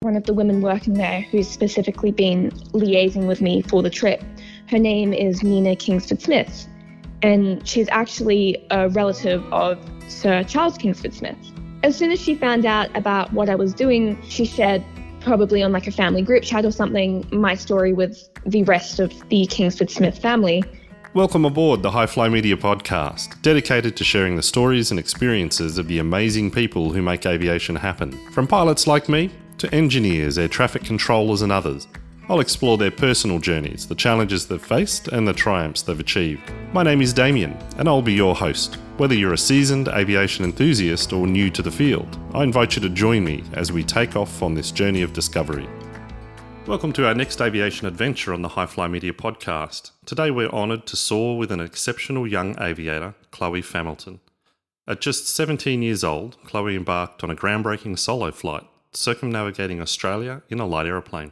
one of the women working there who's specifically been liaising with me for the trip. Her name is Nina Kingsford Smith, and she's actually a relative of Sir Charles Kingsford Smith. As soon as she found out about what I was doing, she shared, probably on like a family group chat or something, my story with the rest of the Kingsford Smith family. Welcome aboard the High Fly Media podcast, dedicated to sharing the stories and experiences of the amazing people who make aviation happen. From pilots like me to engineers, air traffic controllers and others. I'll explore their personal journeys, the challenges they've faced and the triumphs they've achieved. My name is Damien and I'll be your host. Whether you're a seasoned aviation enthusiast or new to the field, I invite you to join me as we take off on this journey of discovery. Welcome to our next aviation adventure on the High Fly Media podcast. Today we're honoured to soar with an exceptional young aviator, Chloe Familton. At just 17 years old, Chloe embarked on a groundbreaking solo flight, circumnavigating Australia in a light aeroplane.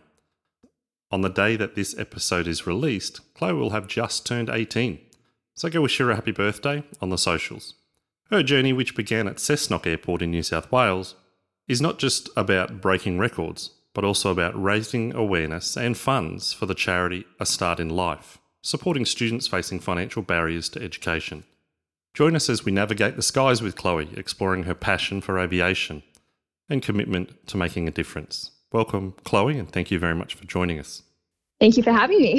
On the day that this episode is released, Chloe will have just turned 18, so go wish her a happy birthday on the socials. Her journey, which began at Cessnock Airport in New South Wales, is not just about breaking records, but also about raising awareness and funds for the charity A Start in Life, supporting students facing financial barriers to education. Join us as we navigate the skies with Chloe, exploring her passion for aviation and commitment to making a difference. Welcome, Chloe, and thank you very much for joining us. Thank you for having me.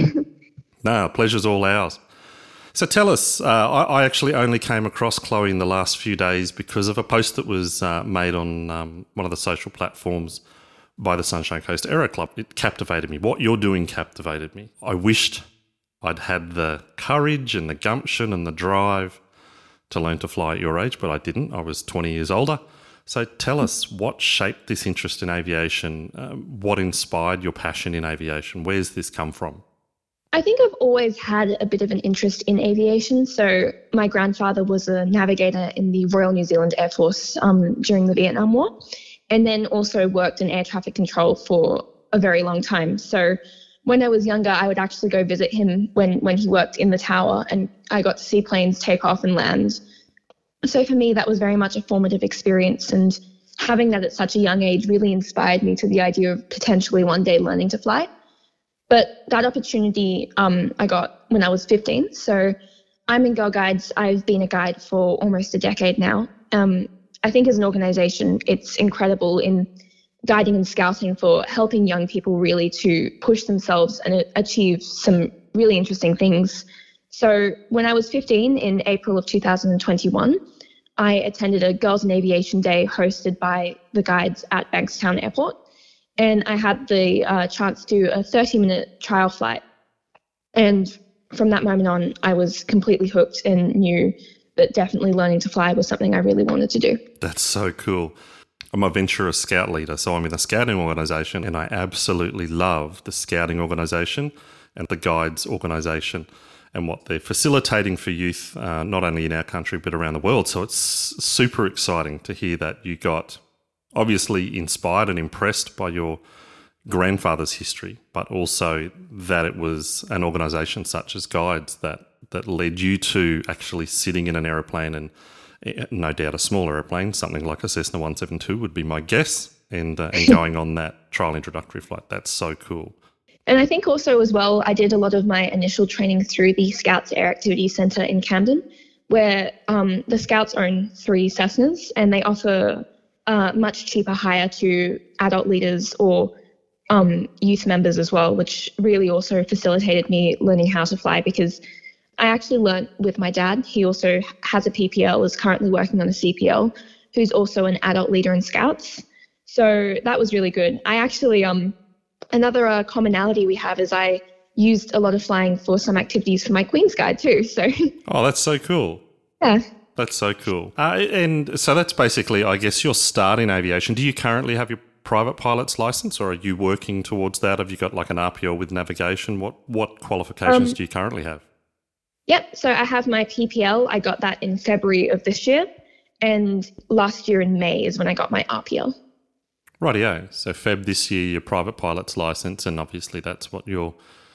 No, pleasure's all ours. So tell us, I actually only came across Chloe in the last few days because of a post that was made on one of the social platforms by the Sunshine Coast Aero Club. It captivated me. What you're doing captivated me. I wished I'd had the courage and the gumption and the drive to learn to fly at your age, but I didn't. I was 20 years older. So tell us, what shaped this interest in aviation? What inspired your passion in aviation? Where's this come from? I think I've always had a bit of an interest in aviation. So my grandfather was a navigator in the Royal New Zealand Air Force during the Vietnam War, and then also worked in air traffic control for a very long time. So when I was younger, I would actually go visit him when he worked in the tower, and I got to see planes take off and land. So for me, that was very much a formative experience, and having that at such a young age really inspired me to the idea of potentially one day learning to fly. But that opportunity I got when I was 15. So I'm in Girl Guides. I've been a guide for almost a decade now. I think as an organisation, it's incredible in guiding and scouting for helping young people really to push themselves and achieve some really interesting things. So when I was 15 in April of 2021, I attended a Girls in Aviation Day hosted by the guides at Bankstown Airport. And I had the chance to do a 30-minute trial flight. And from that moment on, I was completely hooked and knew that definitely learning to fly was something I really wanted to do. That's so cool. I'm a Ventura Scout leader, so I'm in a scouting organisation, and I absolutely love the scouting organisation and the guides organisation and what they're facilitating for youth, not only in our country but around the world. So it's super exciting to hear that you got obviously inspired and impressed by your grandfather's history, but also that it was an organisation such as Guides that led you to actually sitting in an aeroplane, and no doubt a small aeroplane, something like a Cessna 172 would be my guess, and going on that trial introductory flight. That's so cool. And I think also as well, I did a lot of my initial training through the Scouts Air Activity Centre in Camden, where the Scouts own 3 Cessnas, and they offer much cheaper hire to adult leaders or youth members as well, which really also facilitated me learning how to fly, because I actually learnt with my dad. He also has a PPL, is currently working on a CPL, who's also an adult leader in Scouts. So that was really good. I actually, another commonality we have is I used a lot of flying for some activities for my Queen's Guide too. So. Oh, that's so cool. Yeah. That's so cool. And so that's basically, I guess, your start in aviation. Do you currently have your private pilot's license, or are you working towards that? Have you got like an RPL with navigation? What qualifications do you currently have? Yep. So I have my PPL. I got that in February of this year. And last year in May is when I got my RPL. Rightio. So Feb this year, your private pilot's license, and obviously that's what you're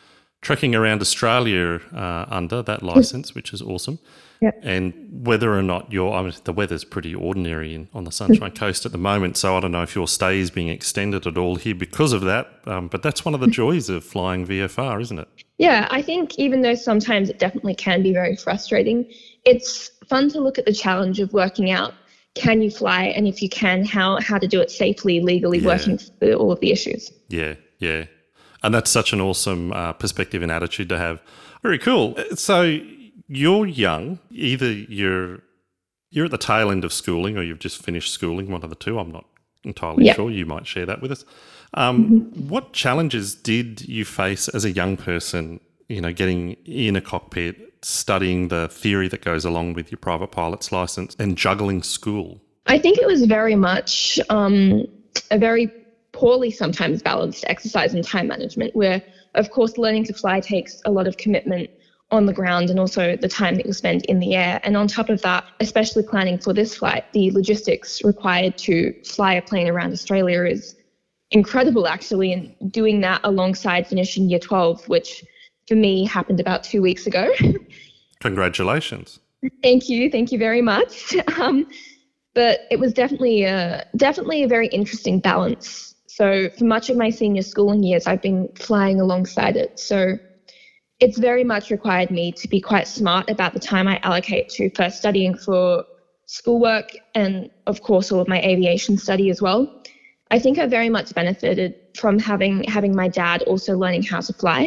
trekking around Australia under that license, which is awesome. Yep. And whether or not the weather's pretty ordinary on the Sunshine Coast at the moment, so I don't know if your stay is being extended at all here because of that, but that's one of the joys of flying VFR, isn't it? Yeah, I think even though sometimes it definitely can be very frustrating, it's fun to look at the challenge of working out, can you fly, and if you can, how to do it safely, legally, working through all of the issues. Yeah. And that's such an awesome perspective and attitude to have. Very cool. So you're young, either you're at the tail end of schooling or you've just finished schooling, one of the two. I'm not entirely sure. You might share that with us. What challenges did you face as a young person, getting in a cockpit, studying the theory that goes along with your private pilot's license and juggling school? I think it was very much a very poorly sometimes balanced exercise in time management, where, of course, learning to fly takes a lot of commitment on the ground and also the time that you spend in the air. And on top of that, especially planning for this flight, the logistics required to fly a plane around Australia is incredible, actually. And doing that alongside finishing year 12, which for me happened about 2 weeks ago. Congratulations. Thank you very much. But it was definitely a very interesting balance. So for much of my senior schooling years, I've been flying alongside it. So it's very much required me to be quite smart about the time I allocate to first studying for schoolwork and, of course, all of my aviation study as well. I think I very much benefited from having my dad also learning how to fly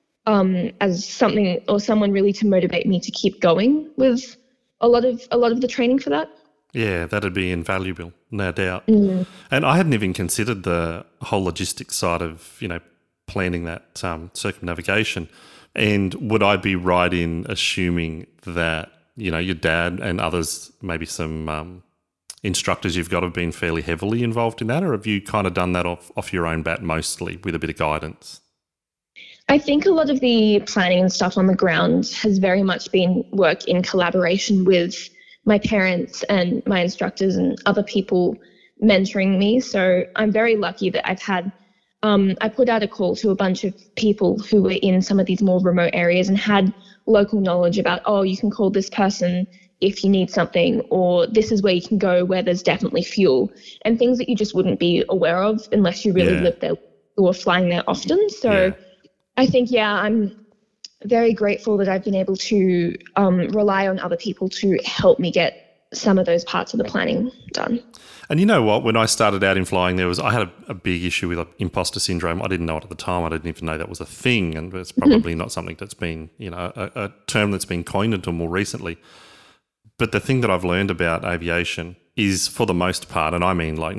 as something or someone really to motivate me to keep going with a lot of the training for that. Yeah, that'd be invaluable, no doubt. And I hadn't even considered the whole logistics side of, planning that circumnavigation. And would I be right in assuming that, your dad and others, maybe some instructors you've got have been fairly heavily involved in that, or have you kind of done that off your own bat mostly with a bit of guidance? I think a lot of the planning and stuff on the ground has very much been work in collaboration with my parents and my instructors and other people mentoring me. So I'm very lucky that I've had, I put out a call to a bunch of people who were in some of these more remote areas and had local knowledge about, you can call this person if you need something, or this is where you can go where there's definitely fuel, and things that you just wouldn't be aware of unless you really lived there or flying there often. So I think, I'm very grateful that I've been able to rely on other people to help me get some of those parts of the planning done. And you know what? When I started out in flying, I had a big issue with imposter syndrome. I didn't know it at the time. I didn't even know that was a thing, and it's probably not something that's been, a term that's been coined until more recently. But the thing that I've learned about aviation is, for the most part, and I mean like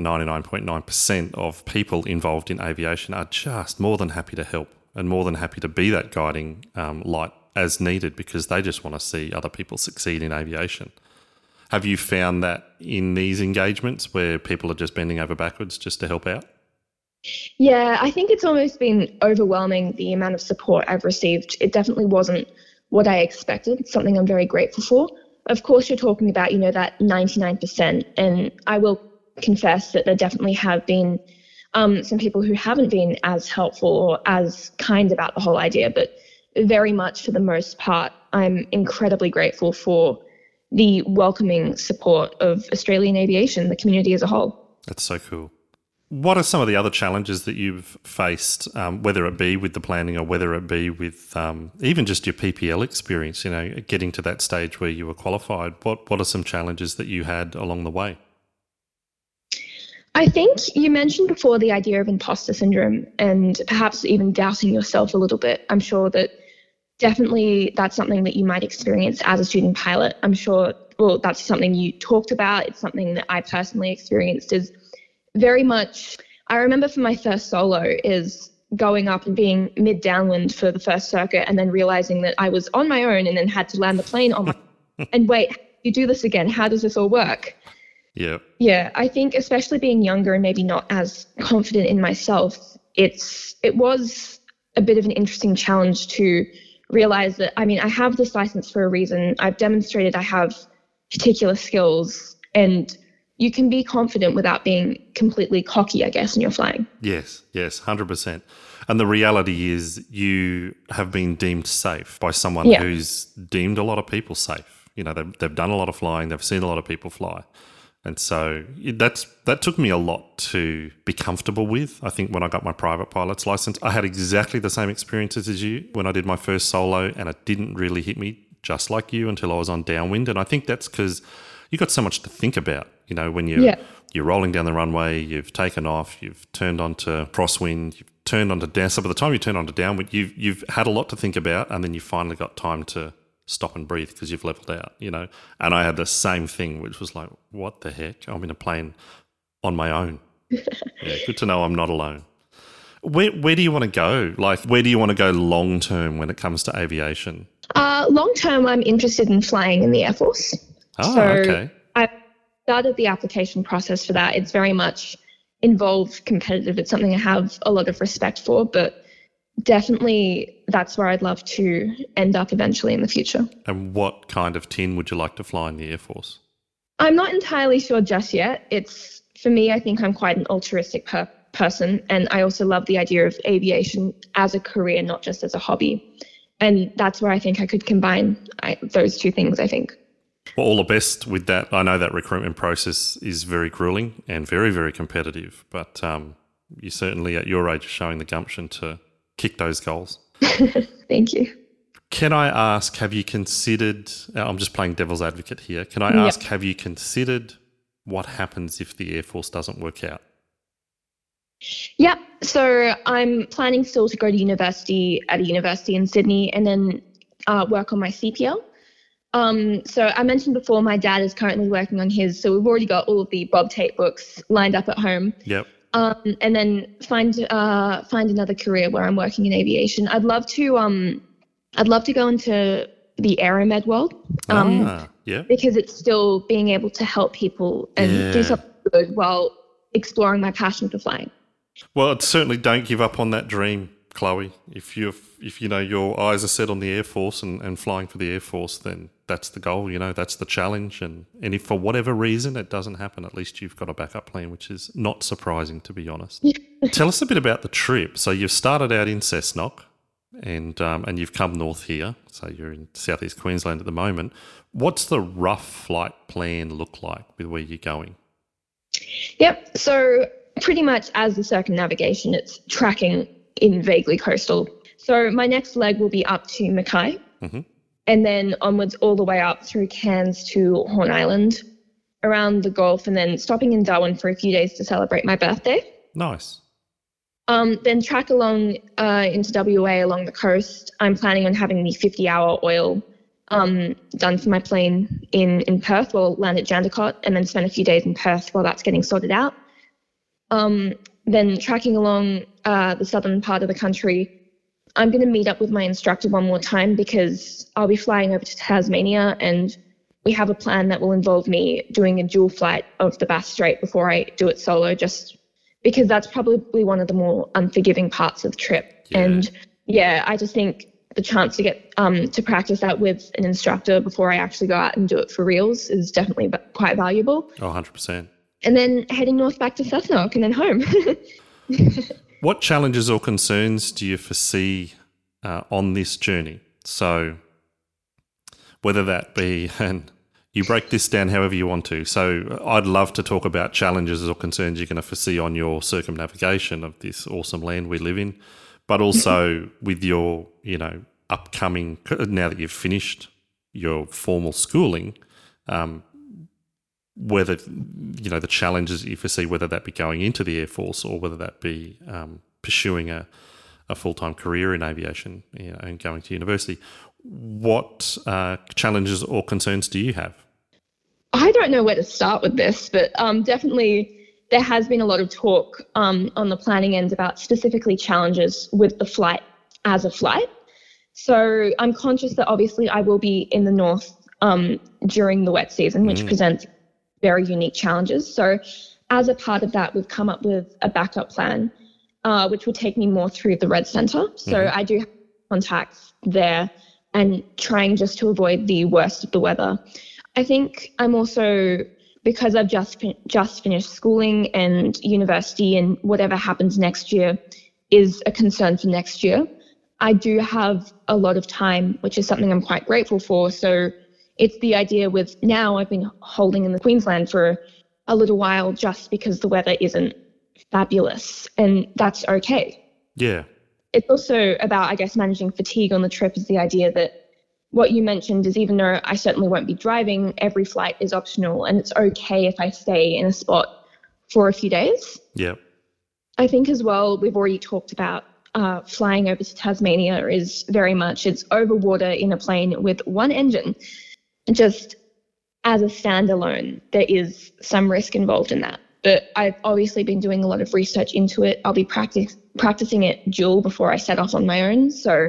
99.9% of people involved in aviation are just more than happy to help and more than happy to be that guiding light as needed, because they just want to see other people succeed in aviation. Have you found that in these engagements where people are just bending over backwards just to help out? Yeah, I think it's almost been overwhelming, the amount of support I've received. It definitely wasn't what I expected. It's something I'm very grateful for. Of course, you're talking about, that 99%, and I will confess that there definitely have been some people who haven't been as helpful or as kind about the whole idea, but very much for the most part, I'm incredibly grateful for the welcoming support of Australian aviation, the community as a whole. That's so cool. What are some of the other challenges that you've faced, whether it be with the planning or whether it be with even just your PPL experience, getting to that stage where you were qualified? What are some challenges that you had along the way? I think you mentioned before the idea of imposter syndrome and perhaps even doubting yourself a little bit. I'm sure that definitely that's something that you might experience as a student pilot. I'm sure, that's something you talked about. It's something that I personally experienced is very much, I remember for my first solo is going up and being mid-downwind for the first circuit and then realizing that I was on my own and then had to land the plane on my and wait, you do this again. How does this all work? Yeah, I think especially being younger and maybe not as confident in myself, it was a bit of an interesting challenge to realize that, I have this license for a reason. I've demonstrated I have particular skills, and you can be confident without being completely cocky, I guess, when you're flying. Yes, 100%. And the reality is you have been deemed safe by someone who's deemed a lot of people safe. You know, they've done a lot of flying, they've seen a lot of people fly. And so that took me a lot to be comfortable with. I think when I got my private pilot's license, I had exactly the same experiences as you when I did my first solo, and it didn't really hit me just like you until I was on downwind. And I think that's because you got so much to think about, you know, when you're rolling down the runway, you've taken off, you've turned onto crosswind, you've turned onto down. So by the time you turn onto downwind, you've had a lot to think about, and then you finally got time to stop and breathe because you've leveled out, you know. And I had the same thing, which was like, what the heck? I'm in a plane on my own. Yeah, good to know I'm not alone. Where do you want to go? Like, where do you want to go long term when it comes to aviation? Long term, I'm interested in flying in the Air Force. Oh, so okay. I started the application process for that. It's very much involved, competitive. It's something I have a lot of respect for, but definitely that's where I'd love to end up eventually in the future. And what kind of tin would you like to fly in the Air Force? I'm not entirely sure just yet. For me, I think I'm quite an altruistic person, and I also love the idea of aviation as a career, not just as a hobby. And that's where I think I could combine those two things, I think. Well, all the best with that. I know that recruitment process is very grueling and very, very competitive, but you certainly at your age are showing the gumption to kick those goals. Thank you. Can I ask, have you considered, I'm just playing devil's advocate here, can I ask, have you considered what happens if the Air Force doesn't work out? Yeah, so I'm planning still to go to university at a university in Sydney and then work on my CPL. So I mentioned before my dad is currently working on his, so we've already got all of the Bob Tate books lined up at home. Yep. And then find another career where I'm working in aviation. I'd love to go into the aeromed world. Because it's still being able to help people and do something good while exploring my passion for flying. Well, certainly don't give up on that dream, Chloe. If you know your eyes are set on the Air Force and flying for the Air Force, then that's the goal, you know, that's the challenge. And if for whatever reason it doesn't happen, at least you've got a backup plan, which is not surprising, to be honest. Tell us a bit about the trip. So you've started out in Cessnock and you've come north here. So you're in southeast Queensland at the moment. What's the rough flight plan look like with where you're going? Yep. So pretty much as the circumnavigation, it's tracking in vaguely coastal. So my next leg will be up to Mackay. Mm-hmm. And then onwards all the way up through Cairns to Horn Island, around the Gulf, and then stopping in Darwin for a few days to celebrate my birthday. Nice. Then track along into WA along the coast. I'm planning on having the 50-hour oil done for my plane in Perth. We'll land at Jandakot and then spend a few days in Perth while that's getting sorted out. Then tracking along the southern part of the country, I'm going to meet up with my instructor one more time because I'll be flying over to Tasmania, and we have a plan that will involve me doing a dual flight of the Bass Strait before I do it solo, just because that's probably one of the more unforgiving parts of the trip. Yeah. And yeah, I just think the chance to get to practice that with an instructor before I actually go out and do it for reals is definitely quite valuable. Oh, 100%. And then heading north back to Cessnock and then home. What challenges or concerns do you foresee on this journey? So whether that be, and you break this down however you want to. So I'd love to talk about challenges or concerns you're going to foresee on your circumnavigation of this awesome land we live in, but also with your, you know, upcoming, now that you've finished your formal schooling, whether, you know, the challenges you foresee, whether that be going into the Air Force or whether that be pursuing a full-time career in aviation, you know, and going to university. What challenges or concerns do you have? I don't know where to start with this, but definitely there has been a lot of talk on the planning end about specifically challenges with the flight as a flight. So I'm conscious that obviously I will be in the north during the wet season, which presents very unique challenges. So as a part of that, we've come up with a backup plan, which will take me more through the Red Centre. So I do have contacts there and trying just to avoid the worst of the weather. I think I'm also because I've just finished schooling and university, and whatever happens next year is a concern for next year, I do have a lot of time, which is something I'm quite grateful for. So it's the idea with now I've been holding in the Queensland for a little while just because the weather isn't fabulous, and that's okay. Yeah. It's also about, I guess, managing fatigue on the trip, is the idea that what you mentioned is, even though I certainly won't be driving, every flight is optional, and it's okay if I stay in a spot for a few days. Yeah. I think as well, we've already talked about flying over to Tasmania is very much, it's over water in a plane with one engine. Just as a standalone, there is some risk involved in that. But I've obviously been doing a lot of research into it. I'll be practicing it dual before I set off on my own. So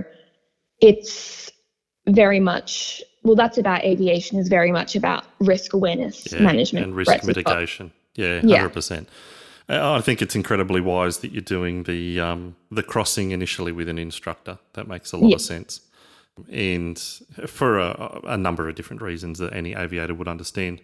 it's very much, well, that's about aviation, is very much about risk awareness, management. And risk mitigation. Yeah, 100%. I think it's incredibly wise that you're doing the crossing initially with an instructor. That makes a lot of sense. And for a number of different reasons that any aviator would understand.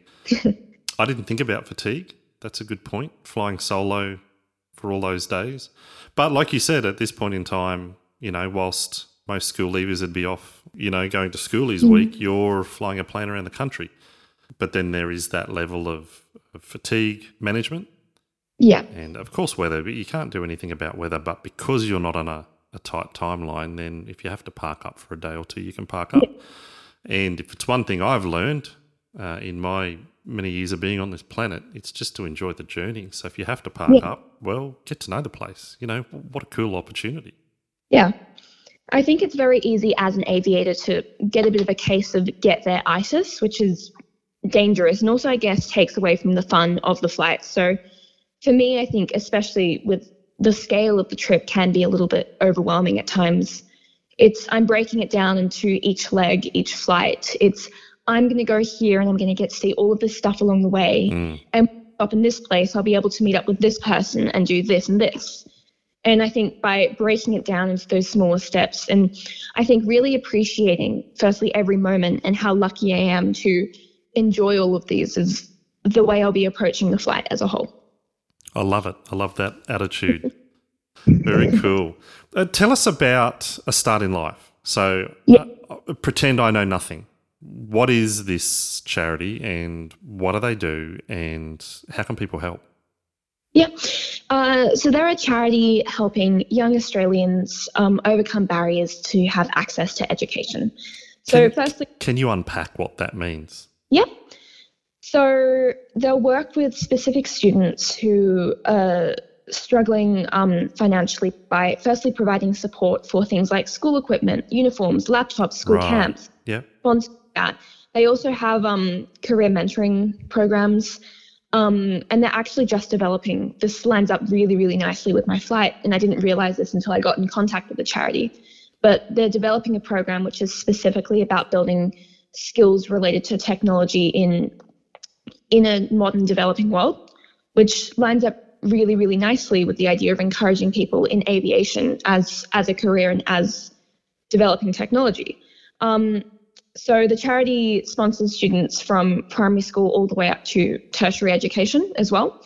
I didn't think about fatigue. That's a good point. Flying solo for all those days. But like you said, at this point in time, you know, whilst most school leavers would be off, you know, going to schoolies week, you're flying a plane around the country. But then there is that level of fatigue management. Yeah. And of course weather, but you can't do anything about weather. But because you're not on a tight timeline, then if you have to park up for a day or two, you can park up. And if it's one thing I've learned in my many years of being on this planet, it's just to enjoy the journey. So if you have to park up, well, get to know the place. You know, what a cool opportunity. Yeah. I think it's very easy as an aviator to get a bit of a case of get there itis, which is dangerous, and also, I guess, takes away from the fun of the flight. So for me, I think especially with the scale of the trip can be a little bit overwhelming at times. I'm breaking it down into each leg, each flight. I'm going to go here and I'm going to get to see all of this stuff along the way. And up in this place, I'll be able to meet up with this person and do this and this. And I think by breaking it down into those smaller steps, and I think really appreciating, firstly, every moment and how lucky I am to enjoy all of these, is the way I'll be approaching the flight as a whole. I love it. I love that attitude. Very cool. Tell us about A Start in Life. So pretend I know nothing. What is this charity and what do they do and how can people help? Yeah. So they're a charity helping young Australians overcome barriers to have access to education. So firstly, can you unpack what that means? Yeah. So they'll work with specific students who are struggling financially by firstly providing support for things like school equipment, uniforms, laptops, school camps. Yeah. That. They also have career mentoring programs, and they're actually just developing. This lines up really, really nicely with my flight, and I didn't realize this until I got in contact with the charity. But they're developing a program which is specifically about building skills related to technology in a modern developing world, which lines up really, really nicely with the idea of encouraging people in aviation as a career and as developing technology. So the charity sponsors students from primary school all the way up to tertiary education as well.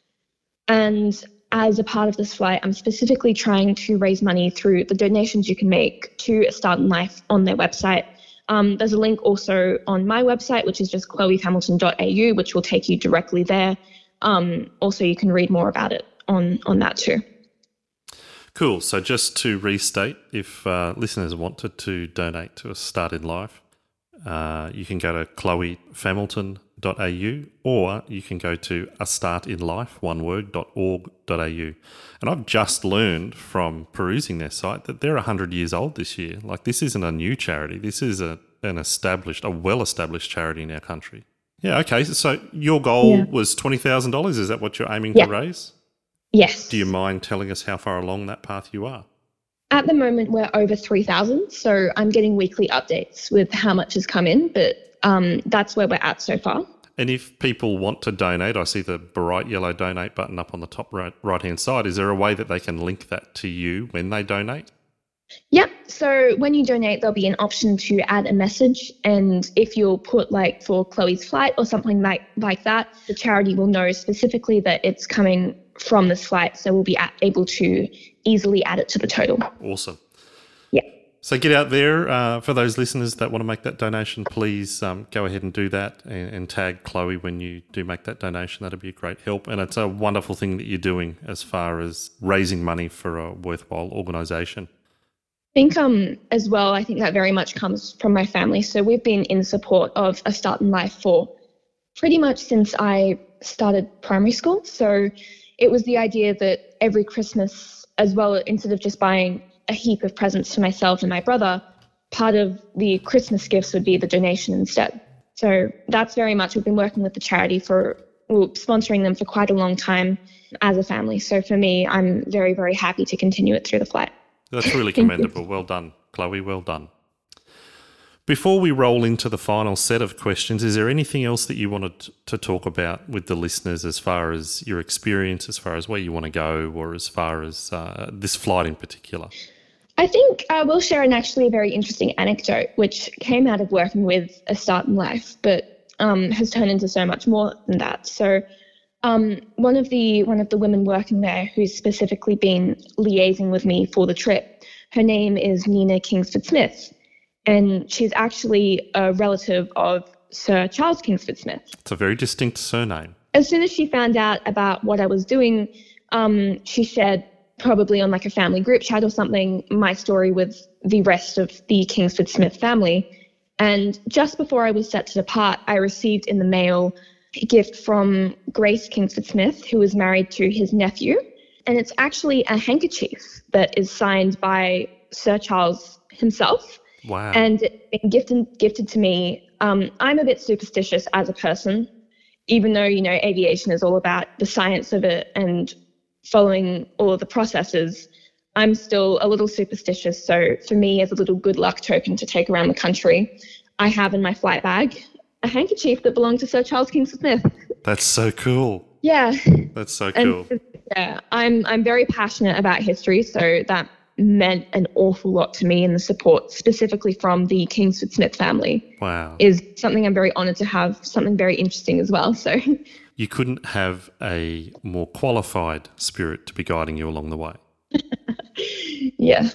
And as a part of this flight, I'm specifically trying to raise money through the donations you can make to A Start in Life on their website. There's a link also on my website, which is just chloehamilton.au, which will take you directly there. Also, you can read more about it on that too. Cool. So just to restate, if listeners wanted to donate to A Start in Life, you can go to chloehamilton.au or you can go to astartinlife.org.au. And I've just learned from perusing their site that they're 100 years old this year. Like, this isn't a new charity. This is a well-established charity in our country. Yeah, okay. So your goal was $20,000. Is that what you're aiming to raise? Yes. Do you mind telling us how far along that path you are? At the moment, we're over 3,000, so I'm getting weekly updates with how much has come in, but that's where we're at so far. And if people want to donate, I see the bright yellow donate button up on the top right-hand side. Is there a way that they can link that to you when they donate? Yep. So when you donate, there'll be an option to add a message. And if you'll put like for Chloe's flight or something like that, the charity will know specifically that it's coming from this flight. So we'll be able to easily add it to the total. Awesome. Yeah. So get out there. For those listeners that want to make that donation, please go ahead and do that and tag Chloe when you do make that donation. That'd be a great help. And it's a wonderful thing that you're doing as far as raising money for a worthwhile organisation. I think as well, I think that very much comes from my family. So we've been in support of A Start in Life for pretty much since I started primary school. So it was the idea that every Christmas as well, instead of just buying a heap of presents to myself and my brother, part of the Christmas gifts would be the donation instead. So that's very much, we've been working with the charity sponsoring them for quite a long time as a family. So for me, I'm very, very happy to continue it through the flight. That's really commendable. Well done, Chloe. Well done. Before we roll into the final set of questions, is there anything else that you wanted to talk about with the listeners as far as your experience, as far as where you want to go, or as far as this flight in particular? I think I will share a very interesting anecdote, which came out of working with A Start in Life, but has turned into so much more than that. So one of the women working there who's specifically been liaising with me for the trip, her name is Nina Kingsford Smith, and she's actually a relative of Sir Charles Kingsford Smith. It's a very distinct surname. As soon as she found out about what I was doing, she shared, probably on like a family group chat or something, my story with the rest of the Kingsford Smith family. And just before I was set to depart, I received in the mail a gift from Grace Kingsford Smith, who was married to his nephew. And it's actually a handkerchief that is signed by Sir Charles himself. Wow. And it's been gifted to me. I'm a bit superstitious as a person, even though, aviation is all about the science of it and following all of the processes. I'm still a little superstitious. So for me, as a little good luck token to take around the country, I have in my flight bag a handkerchief that belonged to Sir Charles Kingsford Smith. That's so cool. Yeah. That's so cool. And, yeah, I'm very passionate about history, so that meant an awful lot to me, and the support specifically from the Kingsford Smith family. Wow. Is something I'm very honoured to have, something very interesting as well. So you couldn't have a more qualified spirit to be guiding you along the way. Yeah.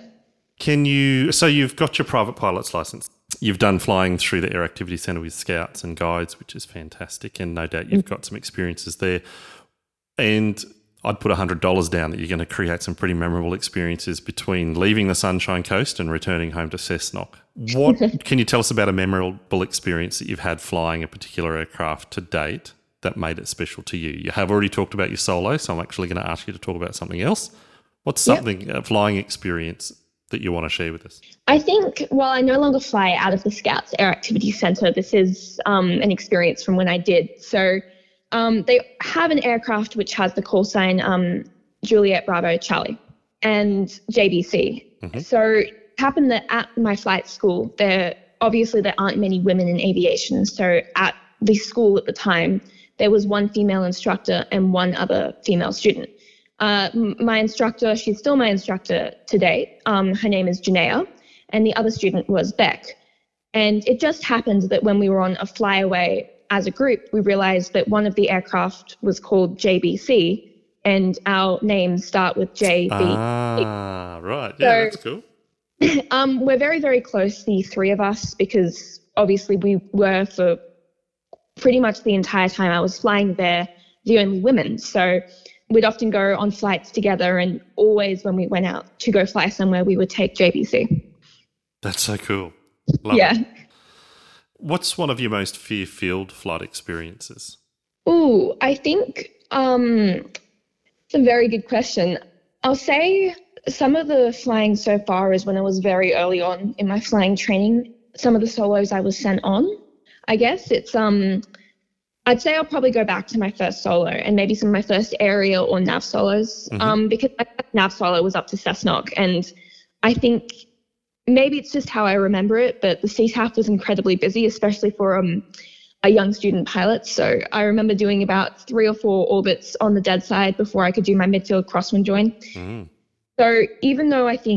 So you've got your private pilot's license. You've done flying through the Air Activity Centre with scouts and guides, which is fantastic. And no doubt you've got some experiences there. And I'd put $100 down that you're going to create some pretty memorable experiences between leaving the Sunshine Coast and returning home to Cessnock. What can you tell us about a memorable experience that you've had flying a particular aircraft to date that made it special to you? You have already talked about your solo, so I'm actually going to ask you to talk about something else. What's something, a flying experience that you want to share with us? I think, while I no longer fly out of the Scouts Air Activity Centre, this is an experience from when I did. So they have an aircraft which has the call sign Juliet Bravo Charlie and JBC. Mm-hmm. So it happened that at my flight school, there aren't many women in aviation. So at the school at the time, there was one female instructor and one other female student. My instructor, she's still my instructor to date. Her name is Janaea, and the other student was Beck. And it just happened that when we were on a flyaway as a group, we realized that one of the aircraft was called JBC, and our names start with JB. Ah, right. Yeah, that's cool. We're very, very close, the three of us, because obviously we were, for pretty much the entire time I was flying there, the only women. So we'd often go on flights together, and always when we went out to go fly somewhere, we would take JBC. That's so cool. Love it. What's one of your most fear-filled flight experiences? Ooh, I think it's a very good question. I'll say some of the flying so far is when I was very early on in my flying training. Some of the solos I was sent on, I guess. It's I'd say I'll probably go back to my first solo and maybe some of my first area or nav solos, because my nav solo was up to Cessnock, and I think maybe it's just how I remember it, but the CTAF was incredibly busy, especially for a young student pilot. So I remember doing about 3 or 4 orbits on the dead side before I could do my midfield crosswind join. So even though I think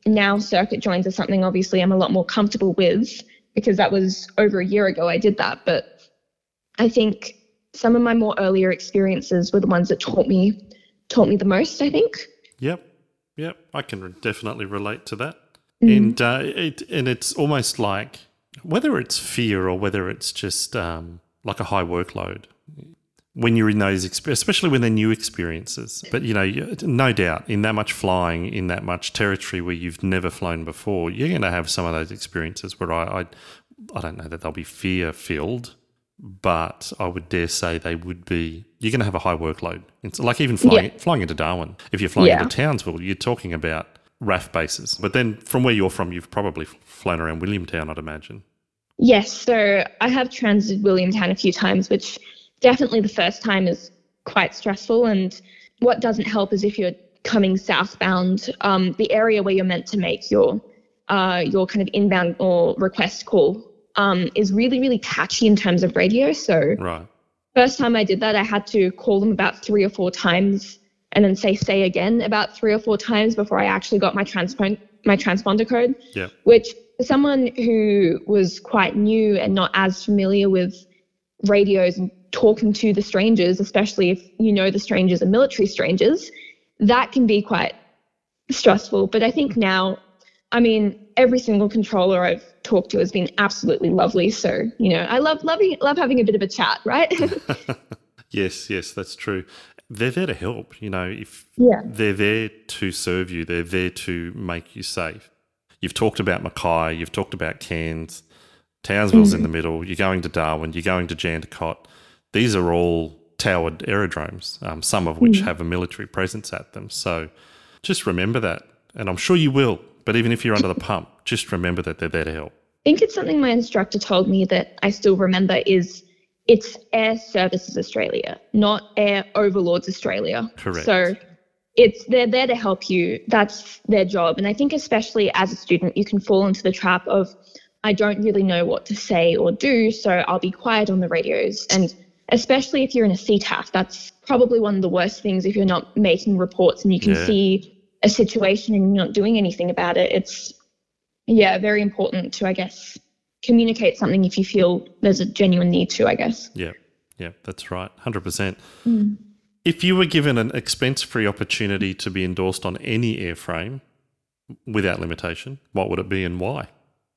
now circuit joins are something obviously I'm a lot more comfortable with, because that was over a year ago I did that. But I think some of my more earlier experiences were the ones that taught me the most, I think. Yep. I can definitely relate to that. And it's almost like, whether it's fear or whether it's just like a high workload, when you're in those, especially when they're new experiences. But, no doubt, in that much flying, in that much territory where you've never flown before, you're going to have some of those experiences where I don't know that they'll be fear-filled, but I would dare say they would be. You're going to have a high workload. It's like even flying into Darwin. If you're flying into Townsville, you're talking about RAF bases. But then from where you're from, you've probably flown around Williamtown, I'd imagine. Yes, so I have transited Williamtown a few times, which definitely the first time is quite stressful. And what doesn't help is if you're coming southbound, the area where you're meant to make your kind of inbound or request call is really, really patchy in terms of radio. So first time I did that, I had to call them about 3 or 4 times and then say again about 3 or 4 times before I actually got my transponder code, which for someone who was quite new and not as familiar with radios and talking to the strangers, especially if the strangers are military strangers, that can be quite stressful. But I think now, every single controller I've talked to has been absolutely lovely. So, I love having a bit of a chat, right? Yes, that's true. They're there to help, they're there to serve you. They're there to make you safe. You've talked about Mackay, you've talked about Cairns, Townsville's in the middle, you're going to Darwin, you're going to Jandakot. These are all towered aerodromes, some of which have a military presence at them. So just remember that, and I'm sure you will. But even if you're under the pump, just remember that they're there to help. I think it's something my instructor told me that I still remember is it's Air Services Australia, not Air Overlords Australia. Correct. So they're there to help you. That's their job. And I think especially as a student, you can fall into the trap of, I don't really know what to say or do, so I'll be quiet on the radios. And especially if you're in a CTAF, that's probably one of the worst things if you're not making reports and you can see a situation and you're not doing anything about it. It's, very important to, I guess, communicate something if you feel there's a genuine need to, I guess. Yeah, that's right, 100%. If you were given an expense-free opportunity to be endorsed on any airframe without limitation, what would it be and why?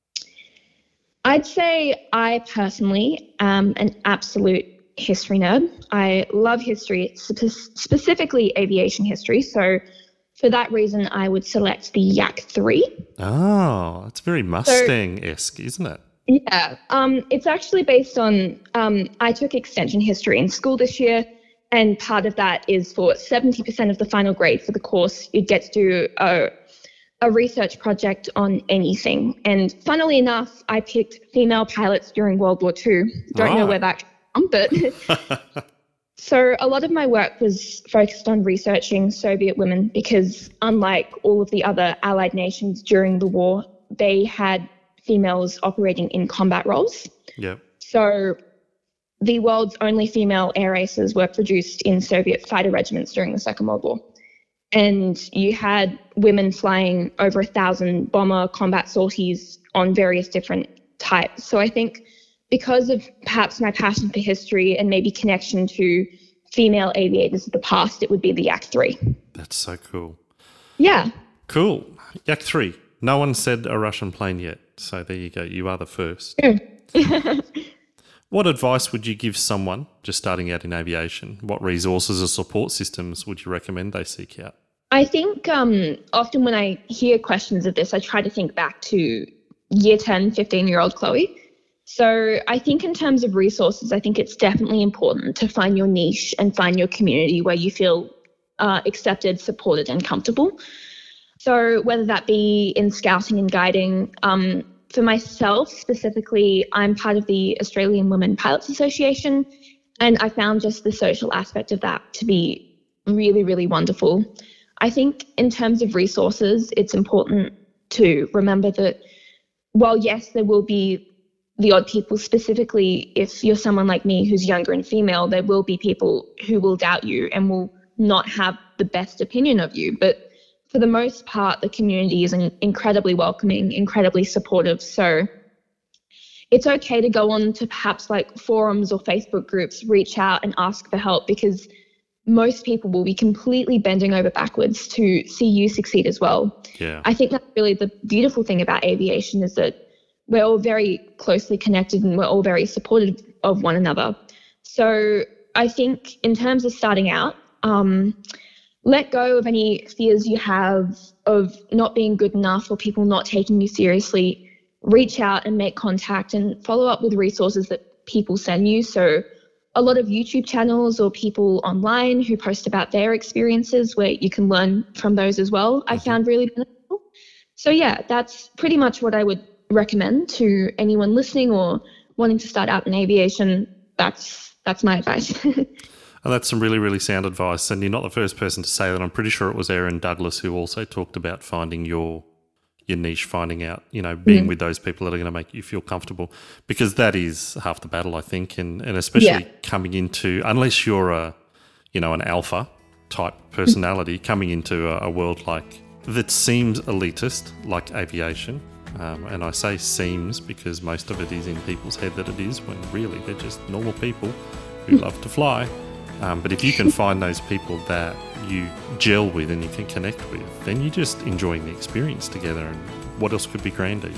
I'd say I personally am an absolute history nerd. I love history, specifically aviation history. So for that reason, I would select the Yak 3. Oh, it's very Mustang-esque, isn't it? Yeah. It's actually based on, I took extension history in school this year, and part of that is for 70% of the final grade for the course, you get to do a research project on anything. And funnily enough, I picked female pilots during World War II. Don't know where that came from, but... So a lot of my work was focused on researching Soviet women because unlike all of the other Allied nations during the war, they had females operating in combat roles. Yep. So the world's only female air aces were produced in Soviet fighter regiments during the Second World War. And you had women flying over 1,000 bomber combat sorties on various different types. So I think because of perhaps my passion for history and maybe connection to female aviators of the past, it would be the Yak 3. That's so cool. Yeah. Cool. Yak 3. No one said a Russian plane yet. So there you go. You are the first. What advice would you give someone just starting out in aviation? What resources or support systems would you recommend they seek out? I think often when I hear questions of this, I try to think back to year 10, 15-year-old Chloe. So I think in terms of resources, I think it's definitely important to find your niche and find your community where you feel accepted, supported, and comfortable. So whether that be in scouting and guiding, for myself specifically, I'm part of the Australian Women Pilots Association, and I found just the social aspect of that to be really, really wonderful. I think in terms of resources, it's important to remember that while yes, there will be the odd people, specifically if you're someone like me who's younger and female, there will be people who will doubt you and will not have the best opinion of you. But for the most part, the community is incredibly welcoming, incredibly supportive. So it's okay to go on to perhaps like forums or Facebook groups, reach out and ask for help, because most people will be completely bending over backwards to see you succeed as well. Yeah. I think that's really the beautiful thing about aviation, is that we're all very closely connected and we're all very supportive of one another. So I think in terms of starting out, let go of any fears you have of not being good enough or people not taking you seriously. Reach out and make contact and follow up with resources that people send you. So a lot of YouTube channels or people online who post about their experiences, where you can learn from those as well, I found really beneficial. So yeah, that's pretty much what I would recommend to anyone listening or wanting to start out in aviation. That's my advice. And that's some really, really sound advice. And you're not the first person to say that. I'm pretty sure it was Erin Douglas who also talked about finding your niche, finding out, being with those people that are going to make you feel comfortable, because that is half the battle, I think. And especially coming into, unless you're an alpha type personality, coming into a world that seems elitist, like aviation. And I say seems because most of it is in people's head that it is, when really they're just normal people who love to fly. But if you can find those people that you gel with and you can connect with, then you're just enjoying the experience together, and what else could be grander,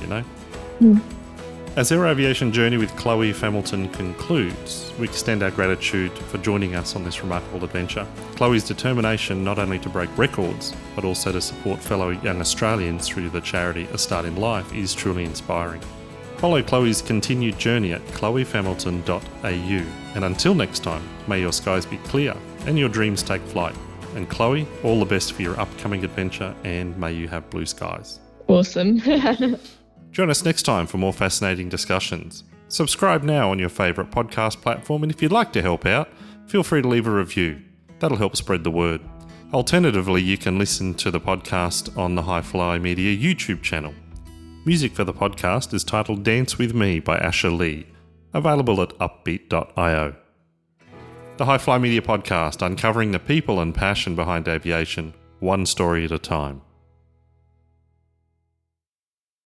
As our aviation journey with Chloe Hamilton concludes, we extend our gratitude for joining us on this remarkable adventure. Chloe's determination not only to break records, but also to support fellow young Australians through the charity A Start in Life is truly inspiring. Follow Chloe's continued journey at chloehamilton.au. And until next time, may your skies be clear and your dreams take flight. And Chloe, all the best for your upcoming adventure, and may you have blue skies. Awesome. Join us next time for more fascinating discussions. Subscribe now on your favourite podcast platform, and if you'd like to help out, feel free to leave a review. That'll help spread the word. Alternatively, you can listen to the podcast on the High Fly Media YouTube channel. Music for the podcast is titled Dance With Me by Asher Lee, available at upbeat.io. The High Fly Media Podcast, uncovering the people and passion behind aviation, one story at a time.